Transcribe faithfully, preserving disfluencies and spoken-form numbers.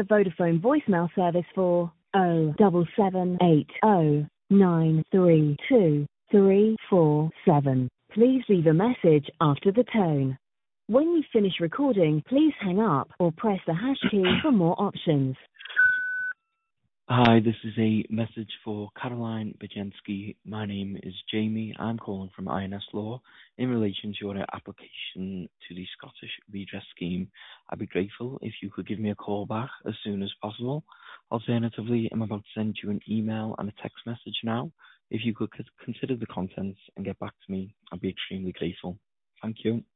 the Vodafone voicemail service for zero seven seven eight zero nine three two three four seven. Please leave a message after the tone. When you finish recording, please hang up or press the hash key for more options. Hi, this is a message for Caroline Bajensky. My name is Jamie. I'm calling from I N S Law in relation to your application to the Scottish Redress Scheme. I'd be grateful if you could give me a call back as soon as possible. Alternatively, I'm about to send you an email and a text message now. If you could consider the contents and get back to me, I'd be extremely grateful. Thank you.